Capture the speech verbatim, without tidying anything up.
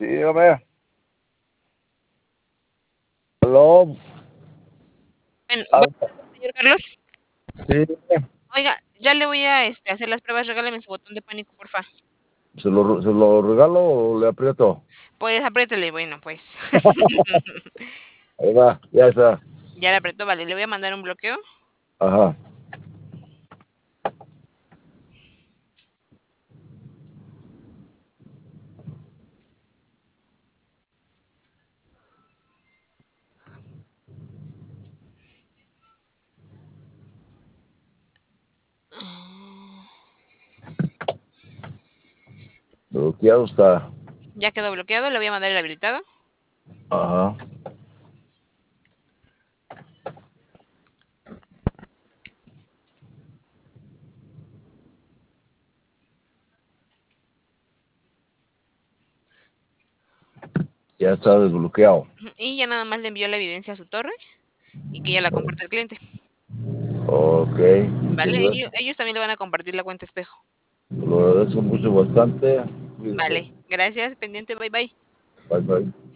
dígame. Aló. Bueno, Ah, bueno, señor Carlos. sí, Oiga, ya le voy a este, hacer las pruebas. Regáleme su botón de pánico, porfa. ¿se lo, se lo regalo o le aprieto? Pues apriétele, bueno, pues. Ahí va, ya está. Ya le apretó, vale. Le voy a mandar un bloqueo. Ajá. Bloqueado está. Ya quedó bloqueado. Le voy a mandar el habilitado. Ajá. Ya está desbloqueado. Y ya nada más le envió la evidencia a su torre y que ya la comparte el cliente. Ok, muchas Vale, ellos, gracias. ellos también le van a compartir la cuenta espejo. Lo agradezco mucho bastante. Cuídese. Vale, gracias, pendiente, bye bye. Bye, bye.